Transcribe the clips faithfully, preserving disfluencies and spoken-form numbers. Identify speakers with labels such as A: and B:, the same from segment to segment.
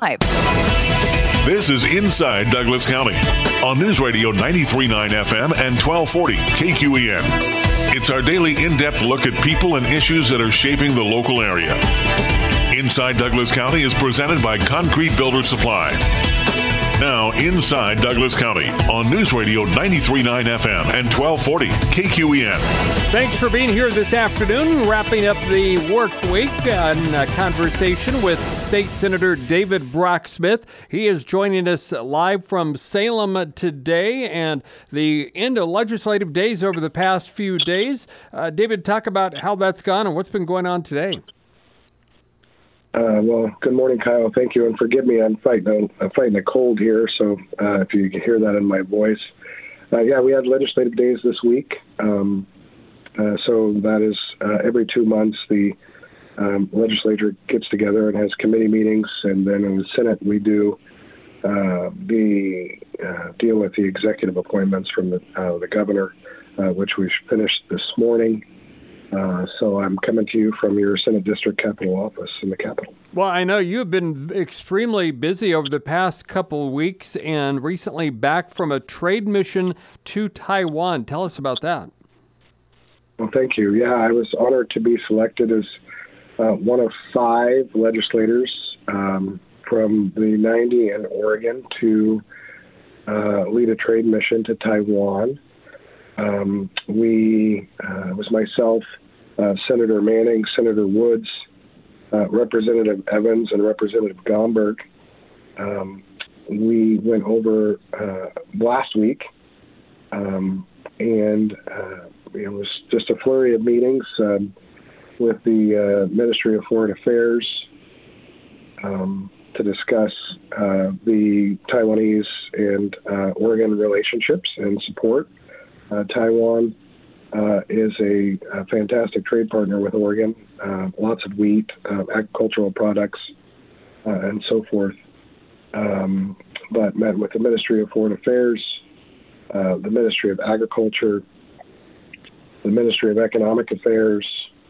A: This is Inside Douglas County on News Radio ninety-three point nine F M and twelve forty K Q E N. It's our daily in-depth look at people and issues that are shaping the local area. Inside Douglas County is presented by Concrete Builder Supply. Now, Inside Douglas County on News Radio ninety-three point nine F M and twelve forty K Q E N.
B: Thanks for being here this afternoon, wrapping up the work week on a conversation with State Senator David Brock Smith. He is joining us live from Salem today and the end of legislative days over the past few days. Uh, David, talk about how that's gone and what's been going on today.
C: Uh, well, good morning, Kyle. Thank you, and forgive me. I'm fighting. I'm fighting a cold here, so uh, if you can hear that in my voice, uh, yeah, we had legislative days this week. Um, uh, so that is uh, every two months the um, legislature gets together and has committee meetings, and then in the Senate we do uh, the uh, deal with the executive appointments from the uh, the governor, uh, which we finished this morning. Uh, so I'm coming to you from your Senate District Capitol office in the Capitol.
B: Well, I know you've been extremely busy over the past couple of weeks and recently back from a trade mission to Taiwan. Tell us about that.
C: Well, thank you. Yeah, I was honored to be selected as uh, one of five legislators um, from the ninety in Oregon to uh, lead a trade mission to Taiwan. Um, we, uh, it was myself, uh, Senator Manning, Senator Woods, uh, Representative Evans, and Representative Gomberg. Um, we went over uh, last week, um, and uh, it was just a flurry of meetings um, with the uh, Ministry of Foreign Affairs um, to discuss uh, the Taiwanese and uh, Oregon relationships and support. Uh, Taiwan uh, is a, a fantastic trade partner with Oregon, uh, lots of wheat, uh, agricultural products, uh, and so forth. Um, but met with the Ministry of Foreign Affairs, uh, the Ministry of Agriculture, the Ministry of Economic Affairs,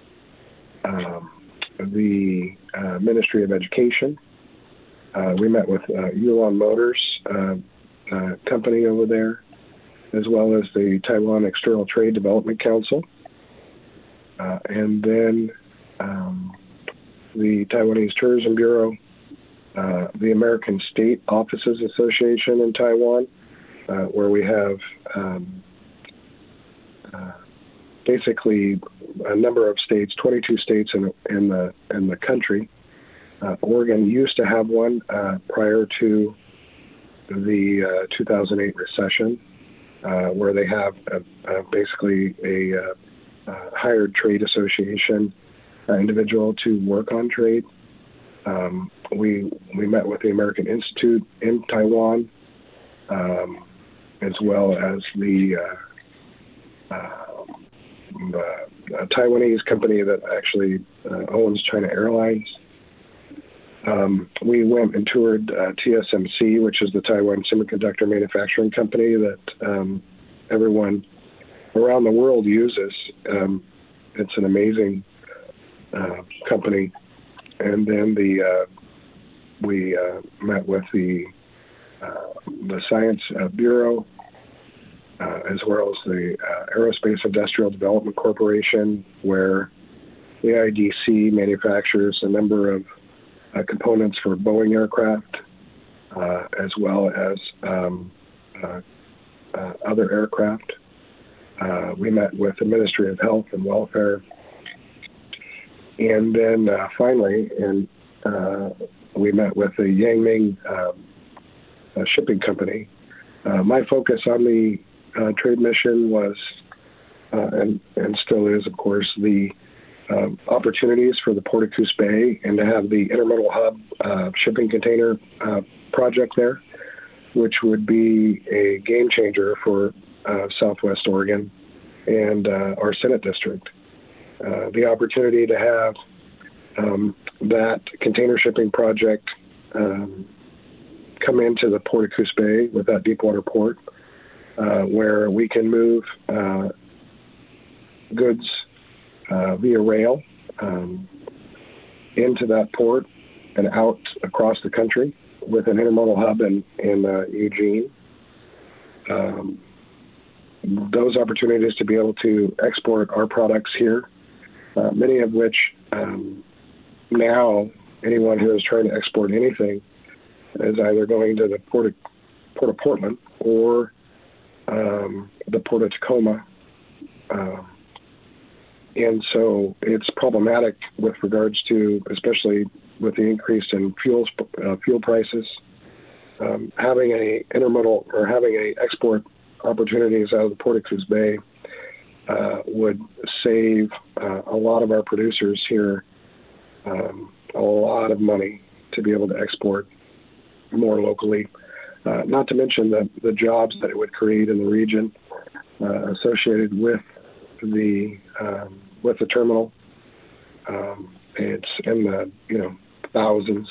C: um, the uh, Ministry of Education. Uh, we met with uh, Yulon Motors uh, uh, company over there, as well as the Taiwan External Trade Development Council, uh, and then um, the Taiwanese Tourism Bureau, uh, the American State Offices Association in Taiwan, uh, where we have um, uh, basically a number of states, twenty-two states in, in the in the country. Uh, Oregon used to have one uh, prior to the uh, two thousand eight recession. Uh, where they have a, a, basically a uh, uh, hired trade association uh, individual to work on trade. Um, we we met with the American Institute in Taiwan, um, as well as the, uh, uh, the Taiwanese company that actually uh, owns China Airlines. Um, we went and toured uh, T S M C, which is the Taiwan Semiconductor Manufacturing Company that um, everyone around the world uses. Um, it's an amazing uh, company. And then the uh, we uh, met with the uh, the Science uh, Bureau, uh, as well as the uh, Aerospace Industrial Development Corporation, where the I D C manufactures a number of Uh, components for Boeing aircraft, uh, as well as um, uh, uh, other aircraft. Uh, we met with the Ministry of Health and Welfare. And then uh, finally, and uh, we met with the Yangming uh, uh, Shipping Company. Uh, my focus on the uh, trade mission was, uh, and, and still is, of course, the Uh, opportunities for the Port of Coos Bay and to have the Intermodal Hub uh, shipping container uh, project there, which would be a game changer for uh, Southwest Oregon and uh, our Senate district. Uh, the opportunity to have um, that container shipping project um, come into the Port of Coos Bay with that deepwater port, uh, where we can move uh, goods Uh, via rail um, into that port and out across the country with an intermodal hub in, in uh, Eugene. Um, those opportunities to be able to export our products here, uh, many of which um, now anyone who is trying to export anything is either going to the Port of, Port of Portland or um, the Port of Tacoma. Uh, and so it's problematic with regards to, especially with the increase in fuel, uh, fuel prices, um, having a intermodal or having a export opportunities out of the Port of Coos Bay uh, would save uh, a lot of our producers here um, a lot of money to be able to export more locally. Uh, not to mention the, the jobs that it would create in the region uh, associated with the um, with the terminal. Um, it's in the you know thousands,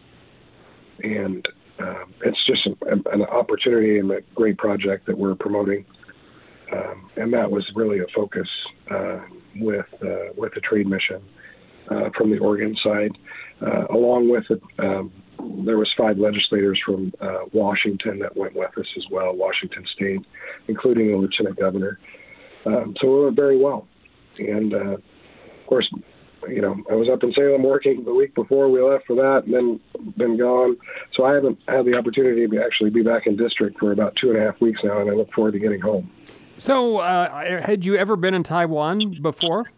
C: and uh, it's just an, an opportunity and a great project that we're promoting. Um, and that was really a focus uh, with uh, with the trade mission uh, from the Oregon side, uh, along with it. Um, There was five legislators from uh, Washington that went with us as well, Washington State, including the Lieutenant Governor. Um, so we went very well. And, uh, of course, you know, I was up in Salem working the week before we left for that and then been gone. So I haven't had the opportunity to actually be back in district for about two and a half weeks now, and I look forward to getting home.
B: So uh, had you ever been in Taiwan before?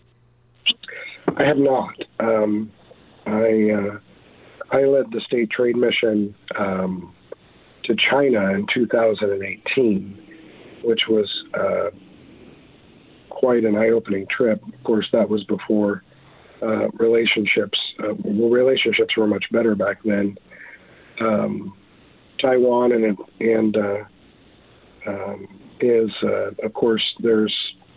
C: I have not. Um, I... Uh, I led the state trade mission um, to China in two thousand eighteen, which was uh, quite an eye-opening trip. Of course, that was before uh, relationships. Uh, well, relationships were much better back then. Um, Taiwan and and uh, um, is, uh, of course, there's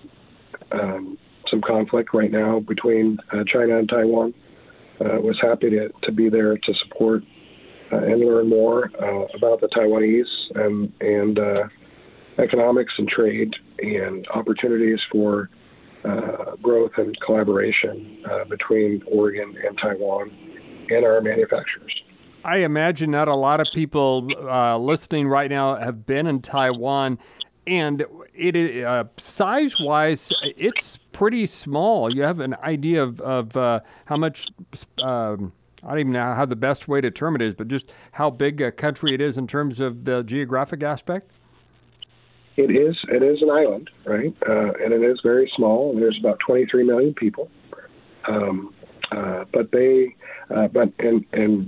C: um, some conflict right now between uh, China and Taiwan. Uh, was happy to, to be there to support uh, and learn more uh, about the Taiwanese and, and uh, economics and trade and opportunities for uh, growth and collaboration uh, between Oregon and Taiwan and our manufacturers.
B: I imagine not a lot of people uh, listening right now have been in Taiwan, and it uh, size-wise, it's pretty small. You have an idea of, of uh, how much, um, I don't even know how the best way to term it is, but just how big a country it is in terms of the geographic aspect?
C: It is. It is an island, right? Uh, and it is very small. And there's about twenty-three million people. Um, uh, but they, uh, but in, in,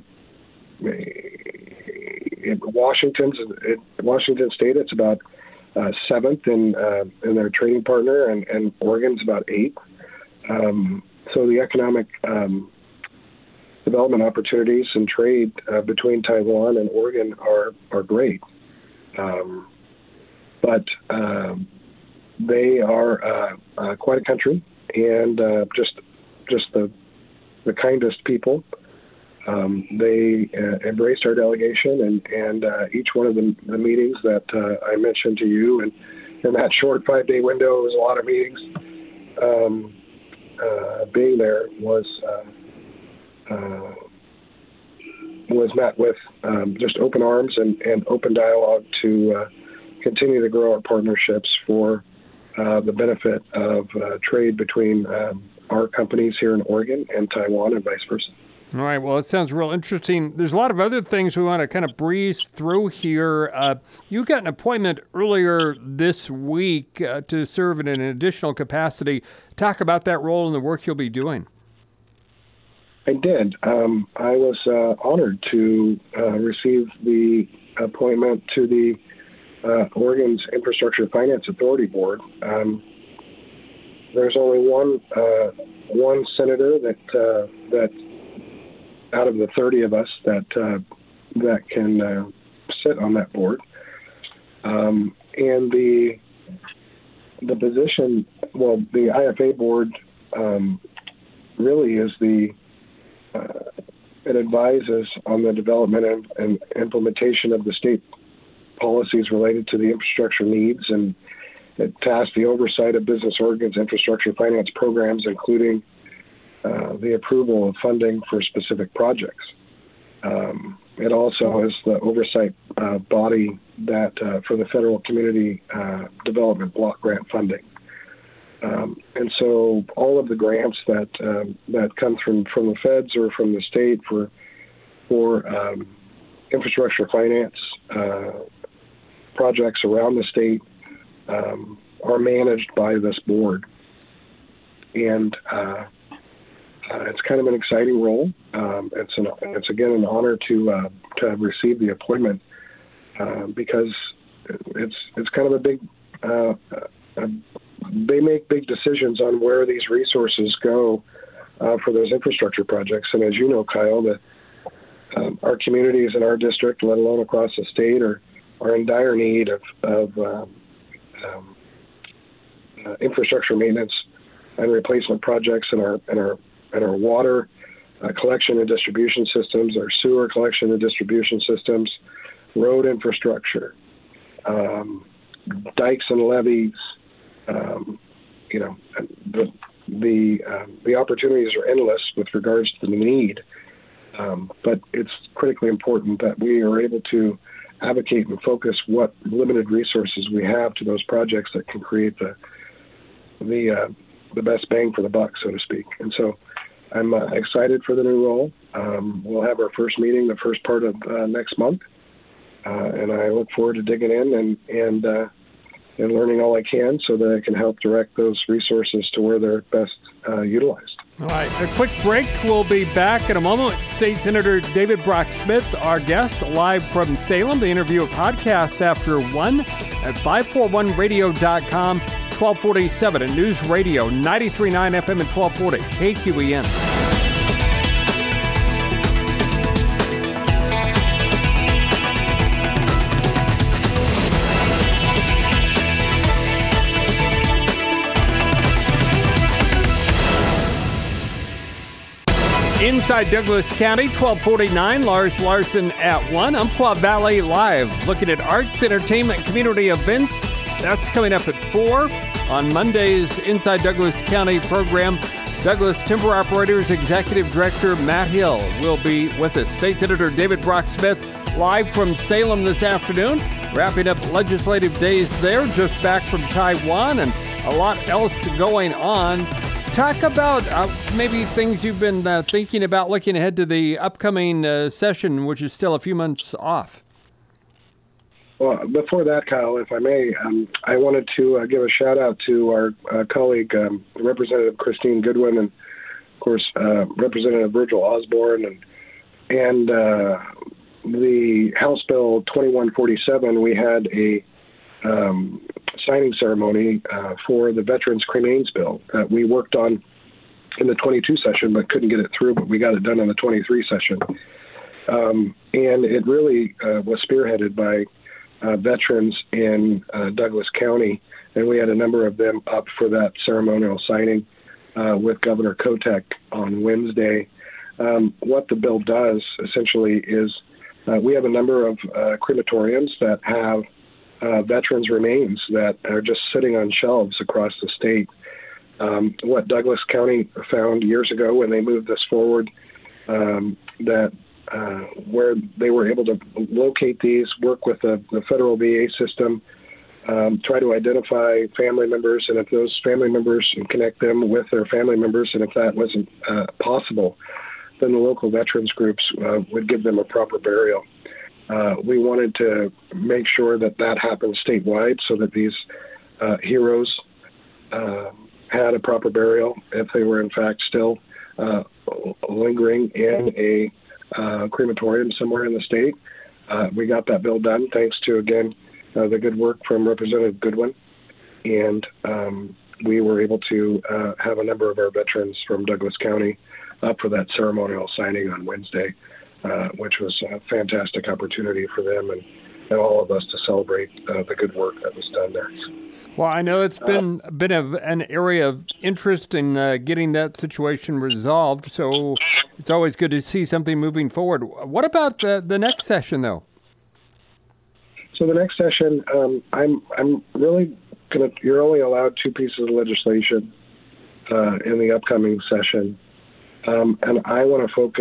C: in Washington's, in Washington State, it's about Uh, seventh in uh, in their trading partner, and, and Oregon's about eighth. Um, so the economic um, development opportunities and trade uh, between Taiwan and Oregon are are great, um, but um, they are uh, uh, quite a country and uh, just just the the kindest people. Um, they uh, embraced our delegation, and, and uh, each one of the, the meetings that uh, I mentioned to you, and in that short five-day window, it was a lot of meetings. Um, uh, being there was uh, uh, was met with um, just open arms and, and open dialogue to uh, continue to grow our partnerships for uh, the benefit of uh, trade between um, our companies here in Oregon and Taiwan, and vice versa.
B: All right. Well, it sounds real interesting. There's a lot of other things we want to kind of breeze through here. Uh, you got an appointment earlier this week uh, to serve in an additional capacity. Talk about that role and the work you'll be doing.
C: I did. Um, I was uh, honored to uh, receive the appointment to the uh, Oregon's Infrastructure Finance Authority Board. Um, there's only one uh, one senator that uh, that. out of the thirty of us that uh, that can uh, sit on that board, um, and the the position, well, the I F A board um, really is the uh, it advises on the development and, and implementation of the state policies related to the infrastructure needs, and it tasks the oversight of Business Oregon's infrastructure finance programs, including Uh, the approval of funding for specific projects. Um, it also is the oversight uh, body that uh, for the federal community uh, development block grant funding. Um, and so all of the grants that um, that come from, from the feds or from the state for for um, infrastructure finance uh, projects around the state um, are managed by this board. And uh, uh, it's kind of an exciting role. Um, it's an, it's again an honor to uh, to have received the appointment uh, because it's it's kind of a big. Uh, uh, they make big decisions on where these resources go uh, for those infrastructure projects. And as you know, Kyle, the um, our communities in our district, let alone across the state, are are in dire need of of um, um, uh, infrastructure maintenance and replacement projects in our in our in our water uh, collection and distribution systems, our sewer collection and distribution systems, road infrastructure, um, dikes and levees. Um, you know, the the um, the opportunities are endless with regards to the need, um, but it's critically important that we are able to advocate and focus what limited resources we have to those projects that can create the the uh, the best bang for the buck, so to speak. And so I'm uh, excited for the new role. Um, we'll have our first meeting the first part of uh, next month, uh, and I look forward to digging in and and uh, and learning all I can so that I can help direct those resources to where they're best uh, utilized.
B: All right, a quick break. We'll be back in a moment. State Senator David Brock Smith, our guest, live from Salem. The interview of podcast after one at five forty-one radio dot com, twelve forty-seven at News Radio, ninety-three point nine F M and twelve forty K Q E N. Inside Douglas County, twelve forty-nine, Lars Larson at one. Umpqua Valley Live, looking at arts, entertainment, community events. That's coming up at four on Monday's Inside Douglas County program. Douglas Timber Operators Executive Director Matt Hill will be with us. State Senator David Brock Smith live from Salem this afternoon, wrapping up legislative days there, just back from Taiwan, and a lot else going on. Talk about uh, maybe things you've been uh, thinking about looking ahead to the upcoming uh, session, which is still a few months off.
C: Well, before that, Kyle, if I may, um, I wanted to uh, give a shout out to our uh, colleague, um, Representative Christine Goodwin, and of course, uh, Representative Virgil Osborne, and and uh, the House Bill twenty-one forty-seven. We had a um, signing ceremony uh, for the Veterans Cremains Bill that we worked on in the twenty-two session, but couldn't get it through, but we got it done in the twenty-three session. Um, and it really uh, was spearheaded by uh, veterans in uh, Douglas County, and we had a number of them up for that ceremonial signing uh, with Governor Kotek on Wednesday. Um, what the bill does, essentially, is uh, we have a number of uh, crematoriums that have Uh, veterans' remains that are just sitting on shelves across the state. Um, what Douglas County found years ago when they moved this forward, um, that uh, where they were able to locate these, work with the, the federal V A system, um, try to identify family members, and if those family members, and connect them with their family members, and if that wasn't uh, possible, then the local veterans groups uh, would give them a proper burial. Uh, we wanted to make sure that that happened statewide so that these uh, heroes uh, had a proper burial if they were in fact still uh, lingering in a uh, crematorium somewhere in the state. Uh, we got that bill done thanks to, again, uh, the good work from Representative Goodwin. And um, we were able to uh, have a number of our veterans from Douglas County up for that ceremonial signing on Wednesday. Uh, which was a fantastic opportunity for them and, and all of us to celebrate uh, the good work that was done there.
B: Well, I know it's been a bit of an area of interest in uh, getting that situation resolved, so it's always good to see something moving forward. What about the, the next session, though?
C: So the next session, um, I'm I'm really going to, you're only allowed two pieces of legislation uh, in the upcoming session, um, and I want to focus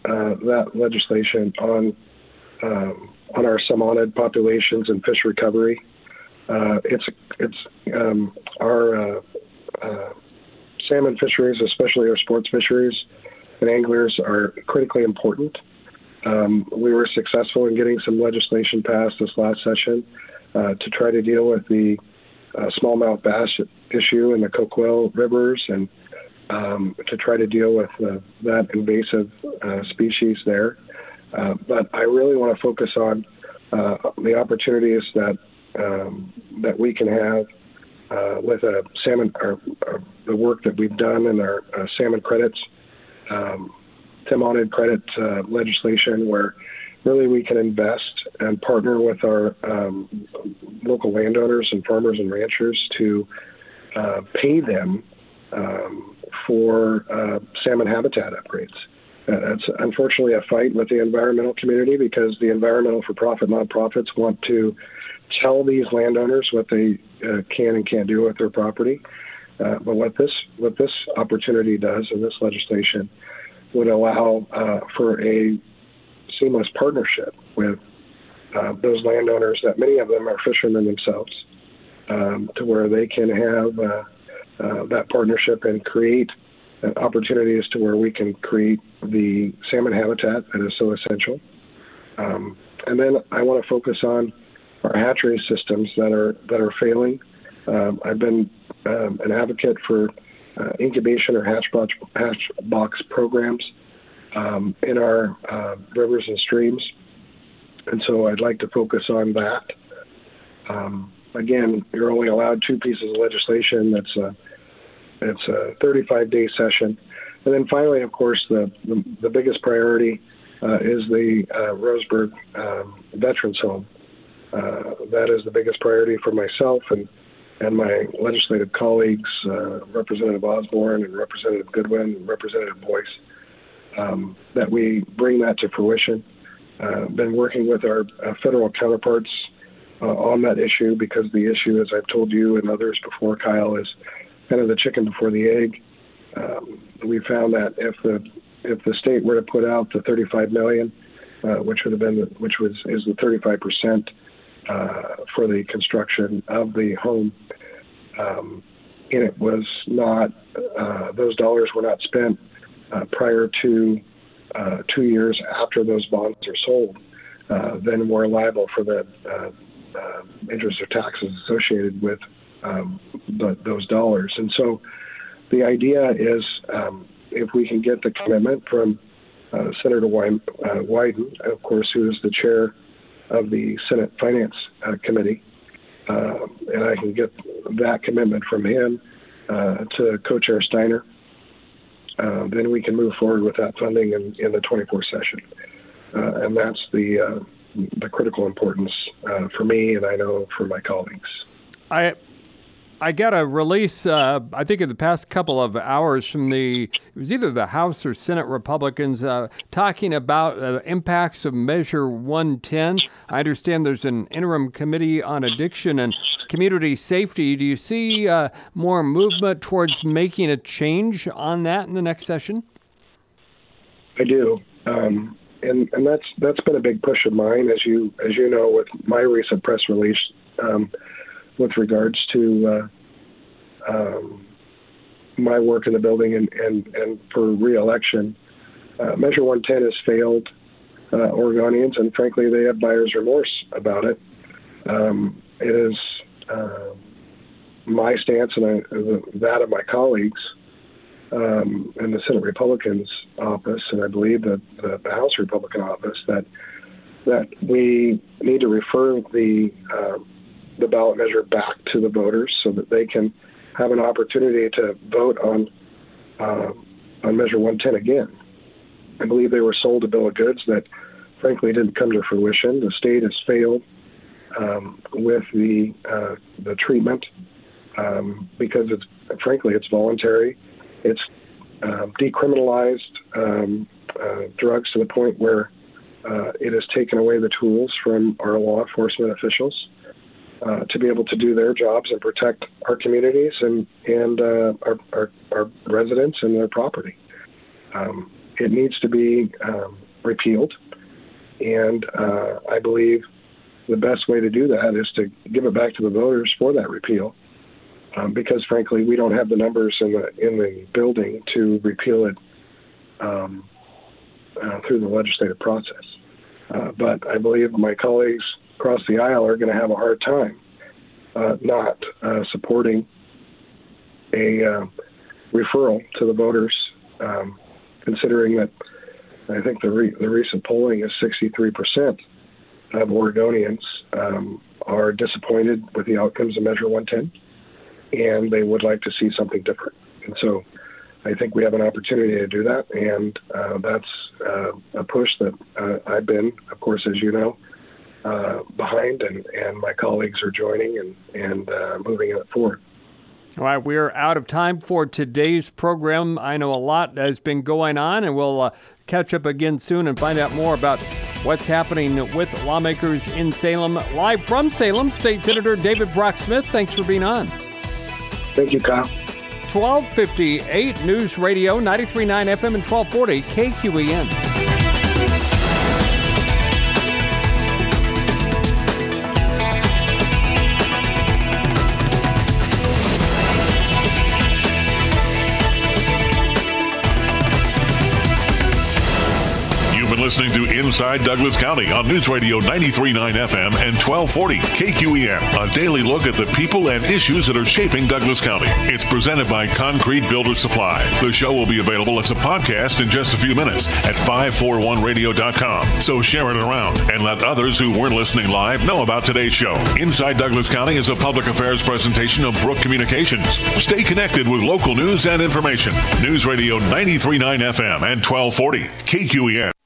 C: uh, that legislation on um, on our salmonid populations and fish recovery. Uh, it's it's um, our uh, uh, salmon fisheries, especially our sports fisheries and anglers, are critically important. Um, we were successful in getting some legislation passed this last session uh, to try to deal with the uh, smallmouth bass issue in the Coquille rivers and um, to try to deal with uh, that invasive uh, species there. Uh, but I really want to focus on uh, the opportunities that um, that we can have uh, with a salmon, or, or the work that we've done in our uh, salmon credits, um, salmonid credit uh, legislation, where really we can invest and partner with our um, local landowners and farmers and ranchers to uh, pay them um, for uh, salmon habitat upgrades. Uh, it's unfortunately a fight with the environmental community because the environmental for-profit nonprofits want to tell these landowners what they uh, can and can't do with their property. Uh, but what this what this opportunity does, and this legislation, would allow uh, for a seamless partnership with uh, those landowners, that many of them are fishermen themselves, um, to where they can have uh, uh, that partnership and create uh, opportunities to where we can create the salmon habitat that is so essential. Um, and then I want to focus on our hatchery systems that are that are failing. Um, I've been um, an advocate for uh, incubation or hatch box, hatch box programs um, in our uh, rivers and streams, and so I'd like to focus on that. Um, again, you're only allowed two pieces of legislation. That's a it's a thirty-five day session, and then finally, of course, the the, the biggest priority uh, is the uh, Roseburg um, Veterans Home. Uh, that is the biggest priority for myself and, and my legislative colleagues, uh, Representative Osborne and Representative Goodwin and Representative Boyce, um, that we bring that to fruition. Uh, been working with our uh, federal counterparts uh, on that issue because the issue, as I've told you and others before, Kyle, is kind of the chicken before the egg. Um, we found that if the if the state were to put out the thirty-five million dollars, uh, which would have been the, which was is the thirty-five percent Uh, for the construction of the home, um, and it was not, uh, those dollars were not spent uh, prior to uh, two years after those bonds are sold, uh, then we're liable for the uh, uh, interest or taxes associated with um, the, those dollars. And so the idea is um, if we can get the commitment from uh, Senator Wyden, uh, Wyden, of course, who is the chair of the Senate Finance uh, Committee, uh, and I can get that commitment from him uh, to Co-Chair Steiner, uh, then we can move forward with that funding in, in the twenty-four session. Uh, and that's the uh, the critical importance uh, for me, and I know for my colleagues.
B: I I got a release, uh, I think in the past couple of hours from the, it was either the House or Senate Republicans uh, talking about uh, impacts of Measure one ten. I understand there's an interim committee on addiction and community safety. Do you see uh, more movement towards making a change on that in the next session?
C: I do. Um, and and that's that's been a big push of mine, as you as you know, with my recent press release um, with regards to uh, um, my work in the building and, and, and for re-election. Uh, Measure one ten has failed uh, Oregonians, and frankly, they have buyer's remorse about it. Um, it is uh, my stance and I, that of my colleagues um, in the Senate Republicans office, and I believe that the, the House Republican office, that that we need to refer the uh, the ballot measure back to the voters so that they can have an opportunity to vote on uh, on Measure one ten again. I believe they were sold a bill of goods that, frankly, didn't come to fruition. The state has failed um, with the uh, the treatment um, because it's frankly it's voluntary. It's uh, decriminalized um, uh, drugs to the point where uh, it has taken away the tools from our law enforcement officials uh, to be able to do their jobs and protect our communities and and uh, our, our our residents and their property. Um, it needs to be um, repealed. And uh, I believe the best way to do that is to give it back to the voters for that repeal, um, because frankly, we don't have the numbers in the in the building to repeal it um, uh, through the legislative process. Uh, but I believe my colleagues across the aisle are going to have a hard time uh, not uh, supporting a uh, referral to the voters, um, considering that I think the re- the recent polling is sixty-three percent of Oregonians um, are disappointed with the outcomes of Measure one ten, and they would like to see something different. And so I think we have an opportunity to do that, and uh, that's uh, a push that uh, I've been, of course, as you know, uh, behind, and, and my colleagues are joining and, and uh, moving it forward.
B: All right, we're out of time for today's program. I know a lot has been going on, and we'll uh, catch up again soon and find out more about what's happening with lawmakers in Salem. Live from Salem, State Senator David Brock Smith, thanks for being on.
C: Thank you, Kyle.
B: twelve fifty-eight News Radio, ninety-three point nine F M and twelve forty K Q E N.
A: Listening to Inside Douglas County on News Radio ninety-three point nine F M and twelve forty K Q E N. A daily look at the people and issues that are shaping Douglas County. It's presented by Concrete Builder Supply. The show will be available as a podcast in just a few minutes at five forty-one radio dot com. So share it around and let others who weren't listening live know about today's show. Inside Douglas County is a public affairs presentation of Brook Communications. Stay connected with local news and information. News Radio ninety-three point nine F M and twelve forty K Q E N.